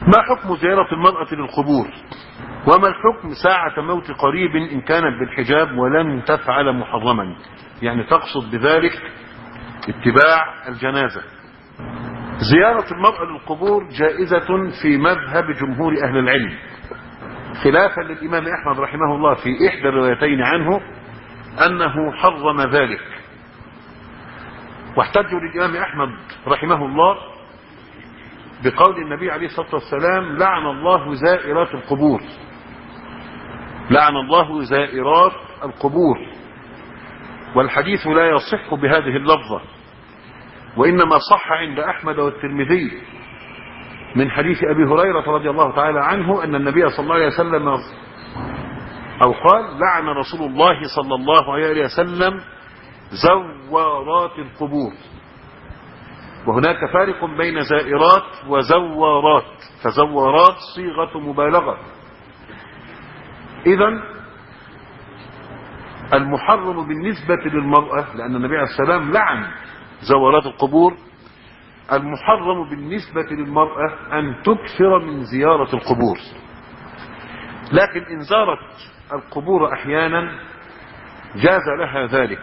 ما حكم زيارة المرأة للقبور؟ وما الحكم ساعة موت قريب إن كانت بالحجاب ولم تفعل محرما؟ يعني تقصد بذلك اتباع الجنازة. زيارة المرأة للقبور جائزة في مذهب جمهور أهل العلم، خلافا للإمام أحمد رحمه الله في إحدى الروايتين عنه أنه حرم ذلك. واحتجوا للإمام أحمد رحمه الله بقول النبي عليه الصلاة والسلام: لعن الله زائرات القبور، لعن الله زائرات القبور. والحديث لا يصح بهذه اللفظة، وإنما صح عند أحمد والترمذي من حديث أبي هريرة رضي الله تعالى عنه أن النبي صلى الله عليه وسلم أو قال: لعن رسول الله صلى الله عليه وسلم زوارات القبور. وهناك فارق بين زائرات وزوارات، فزوارات صيغة مبالغة. إذن المحرم بالنسبة للمرأة، لأن النبي عليه السلام لعن زوارات القبور، المحرم بالنسبة للمرأة أن تكثر من زيارة القبور. لكن إن زارت القبور أحيانا جاز لها ذلك.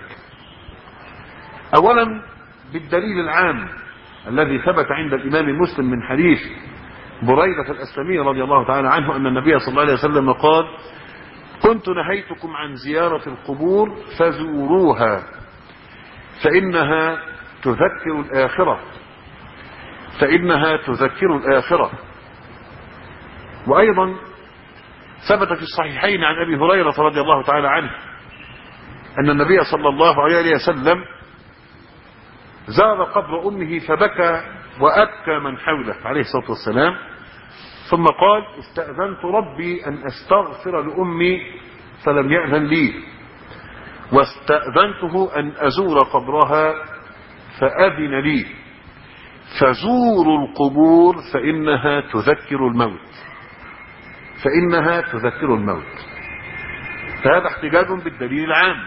أولا بالدليل العام الذي ثبت عند الإمام مسلم من حديث بريدة الأسلمي رضي الله تعالى عنه أن النبي صلى الله عليه وسلم قال: كنت نهيتكم عن زيارة القبور فزوروها فإنها تذكر الآخرة، فإنها تذكر الآخرة. وأيضا ثبت في الصحيحين عن أبي هريرة رضي الله تعالى عنه أن النبي صلى الله عليه وسلم زار قبر أمه فبكى وأبكى من حوله عليه الصلاة والسلام، ثم قال: استأذنت ربي أن أستغفر لأمي فلم يأذن لي، واستأذنته أن أزور قبرها فأذن لي، فزوروا القبور فإنها تذكر الموت، فإنها تذكر الموت. فهذا احتجاج بالدليل العام.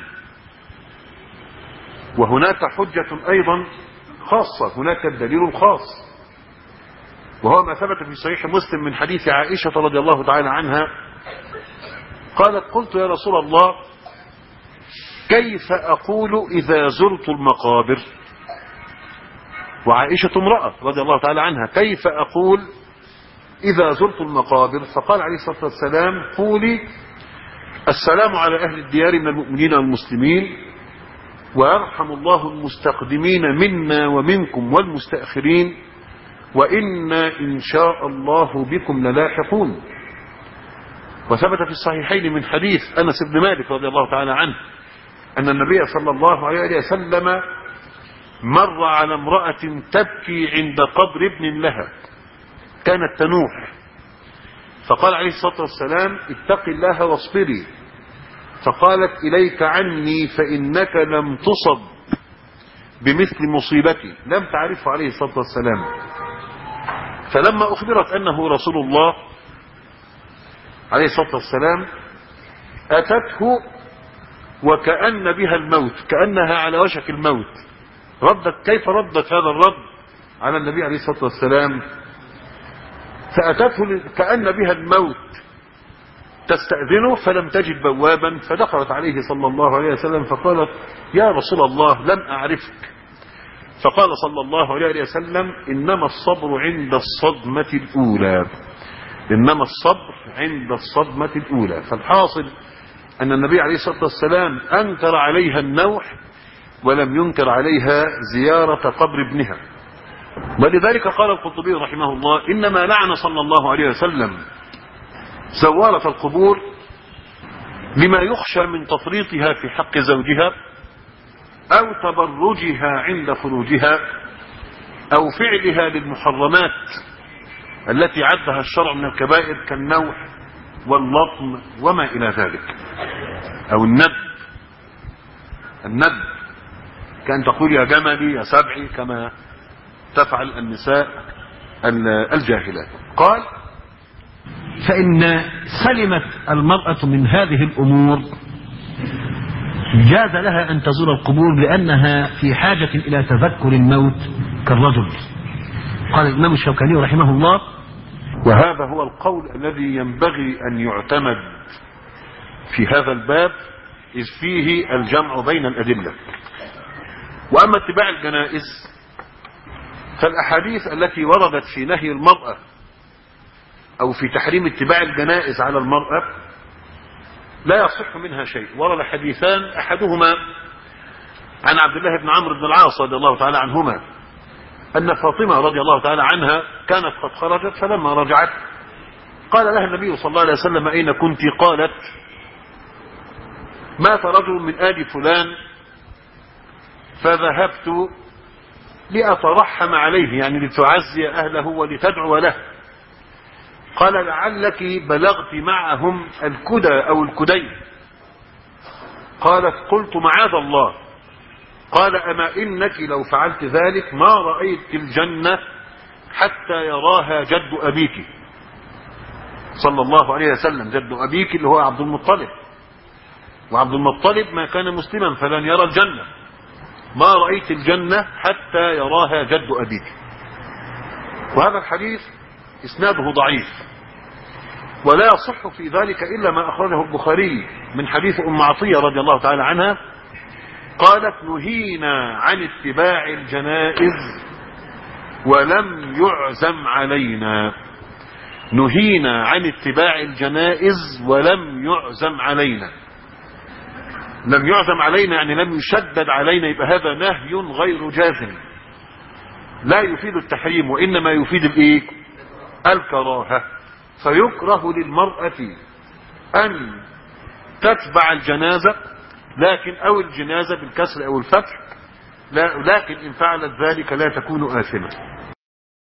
وهناك حجة أيضا خاصة، هناك الدليل الخاص، وهو ما ثبت في صحيح مسلم من حديث عائشة رضي الله تعالى عنها قالت: قلت يا رسول الله كيف أقول إذا زرت المقابر؟ وعائشة امرأة رضي الله تعالى عنها، كيف أقول إذا زرت المقابر؟ فقال عليه الصلاة والسلام: قولي السلام على أهل الديار من المؤمنين والمسلمين، ويرحم الله المستقدمين منا ومنكم والمستأخرين، وإنا إن شاء الله بكم للاحقون. وثبت في الصحيحين من حديث أنس بن مالك رضي الله تعالى عنه أن النبي صلى الله عليه وسلم مر على امرأة تبكي عند قبر ابن لها كانت تنوح، فقال عليه الصلاة والسلام: اتق الله واصبري. فقالت: إليك عني فإنك لم تصب بمثل مصيبتي، لم تعرفه عليه الصلاة والسلام. فلما أخبرت أنه رسول الله عليه الصلاة والسلام أتته وكأن بها الموت، كأنها على وشك الموت. كيف ردت هذا الرد على النبي عليه الصلاة والسلام؟ فأتته كأن بها الموت تستأذنه فلم تجد بوابا، فدخلت عليه صلى الله عليه وسلم فقالت: يا رسول الله لم أعرفك. فقال صلى الله عليه وسلم: إنما الصبر عند الصدمة الأولى، إنما الصبر عند الصدمة الأولى. فالحاصل أن النبي عليه الصلاة والسلام أنكر عليها النوح ولم ينكر عليها زيارة قبر ابنها. ولذلك قال القرطبي رحمه الله: إنما لعن صلى الله عليه وسلم زوارة القبور لما يخشى من تفريطها في حق زوجها، أو تبرجها عند خروجها، أو فعلها للمحرمات التي عدها الشرع من الكبائر كالنوح واللطم وما إلى ذلك، أو الند كأن تقول يا جملي يا سبعي كما تفعل النساء الجاهلات. قال: فإن سلمت المرأة من هذه الأمور جاز لها أن تزور القبور لأنها في حاجة إلى تذكر الموت كالرجل. قال الإمام الشوكاني رحمه الله: وهذا وهذا هو القول الذي ينبغي أن يعتمد في هذا الباب، إذ فيه الجمع بين الأدلة. وأما اتباع الجنائز فالأحاديث التي وردت في نهي المرأة أو في تحريم اتباع الجنائز على المرأة لا يصح منها شيء. ورد حديثان، أحدهما عن عبد الله بن عمرو بن العاص رضي الله تعالى عنهما أن فاطمة رضي الله تعالى عنها كانت قد خرجت، فلما رجعت قال لها النبي صلى الله عليه وسلم: أين كنت؟ قالت: مات رجل من آل فلان فذهبت لأترحم عليه، يعني لتعزي أهله ولتدعو له. قال: لعلك بلغت معهم الكدى أو الكدي. قالت: قلت: معاذ الله. قال: أما إنك لو فعلت ذلك ما رأيت الجنة حتى يراها جد أبيك صلى الله عليه وسلم. جد أبيك اللي هو عبد المطلب، وعبد المطلب ما كان مسلما فلن يرى الجنة. ما رأيت الجنة حتى يراها جد أبيك. وهذا الحديث إسناده ضعيف، ولا يصح في ذلك إلا ما أخرجه البخاري من حديث أم عطية رضي الله تعالى عنها قالت: نهينا عن اتباع الجنائز ولم يعزم علينا. نهينا عن اتباع الجنائز ولم يعزم علينا. لم يعزم علينا يعني لم يشدد علينا، يبقى هذا نهي غير جازم لا يفيد التحريم، وإنما يفيد الايه؟ الكراهة. فيكره للمرأة أن تتبع الجنازة، لكن أو الجنازة بالكسر أو الفتح، لكن إن فعلت ذلك لا تكون آثمة.